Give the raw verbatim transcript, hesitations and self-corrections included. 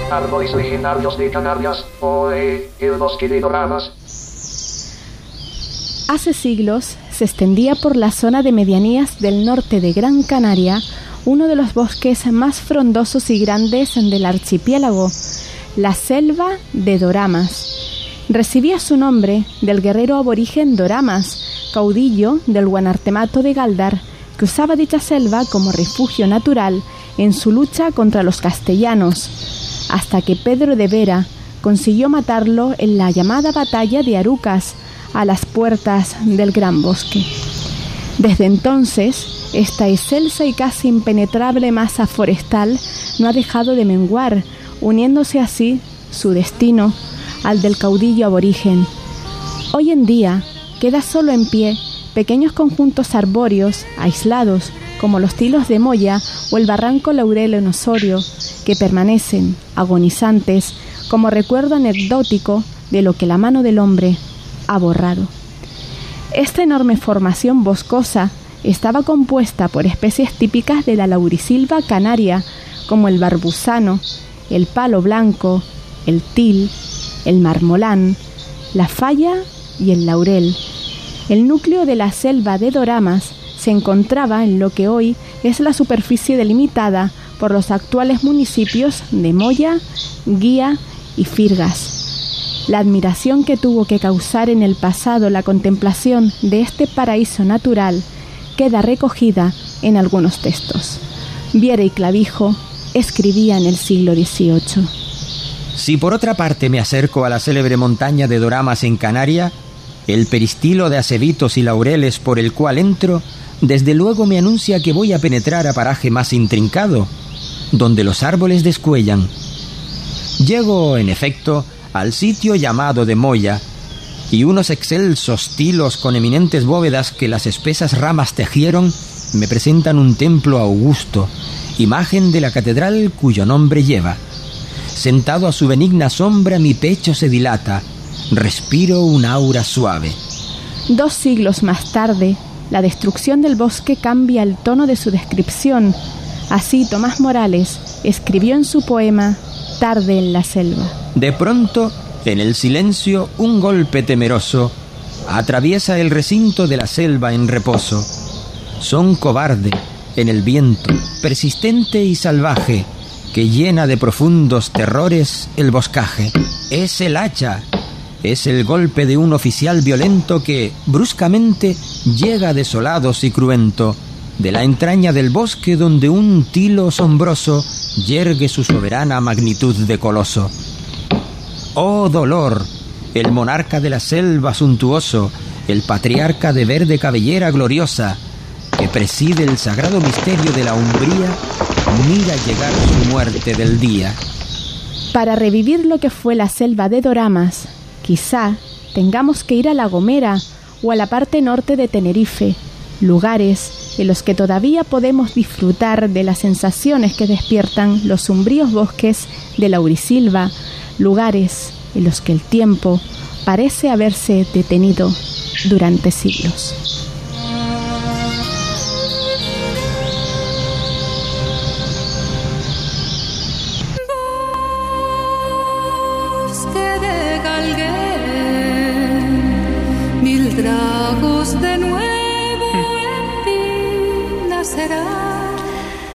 árboles originarios de Canarias, hoy el bosque de Doramas. Hace siglos se extendía por la zona de medianías del norte de Gran Canaria uno de los bosques más frondosos y grandes del archipiélago, la selva de Doramas. Recibía su nombre del guerrero aborigen Doramas, caudillo del Guanartemato de Galdar, que usaba dicha selva como refugio natural en su lucha contra los castellanos, hasta que Pedro de Vera consiguió matarlo en la llamada batalla de Arucas, a las puertas del Gran Bosque. Desde entonces, esta excelsa y casi impenetrable masa forestal no ha dejado de menguar, uniéndose así su destino al del caudillo aborigen. Hoy en día queda solo en pie pequeños conjuntos arbóreos aislados, como los tilos de Moya o el barranco Laurel en Osorio, que permanecen agonizantes como recuerdo anecdótico de lo que la mano del hombre ha borrado. Esta enorme formación boscosa estaba compuesta por especies típicas de la laurisilva canaria, como el barbusano, el palo blanco, el til, el marmolán, la falla y el laurel. El núcleo de la selva de Doramas se encontraba en lo que hoy es la superficie delimitada por los actuales municipios de Moya, Guía y Firgas. La admiración que tuvo que causar en el pasado la contemplación de este paraíso natural queda recogida en algunos textos. Viera y Clavijo escribía en el siglo dieciocho. Si por otra parte me acerco a la célebre montaña de Doramas en Canaria, el peristilo de acebitos y laureles por el cual entro, desde luego me anuncia que voy a penetrar a paraje más intrincado, donde los árboles descuellan. Llego, en efecto, al sitio llamado de Moya, y unos excelsos tilos con eminentes bóvedas que las espesas ramas tejieron me presentan un templo augusto, imagen de la catedral cuyo nombre lleva. Sentado a su benigna sombra mi pecho se dilata, respiro un aura suave. Dos siglos más tarde, la destrucción del bosque cambia el tono de su descripción. Así Tomás Morales escribió en su poema Tarde en la selva. De pronto, en el silencio, un golpe temeroso atraviesa el recinto de la selva en reposo. Son cobarde en el viento, persistente y salvaje, que llena de profundos terrores el boscaje. Es el hacha, es el golpe de un oficial violento que, bruscamente, llega desolados y cruento, de la entraña del bosque donde un tilo asombroso yergue su soberana magnitud de coloso. ¡Oh dolor! El monarca de la selva suntuoso, el patriarca de verde cabellera gloriosa, que preside el sagrado misterio de la umbría, mira llegar su muerte del día. Para revivir lo que fue la selva de Doramas, quizá tengamos que ir a La Gomera o a la parte norte de Tenerife, lugares en los que todavía podemos disfrutar de las sensaciones que despiertan los umbríos bosques de laurisilva, lugares en los que el tiempo parece haberse detenido durante siglos.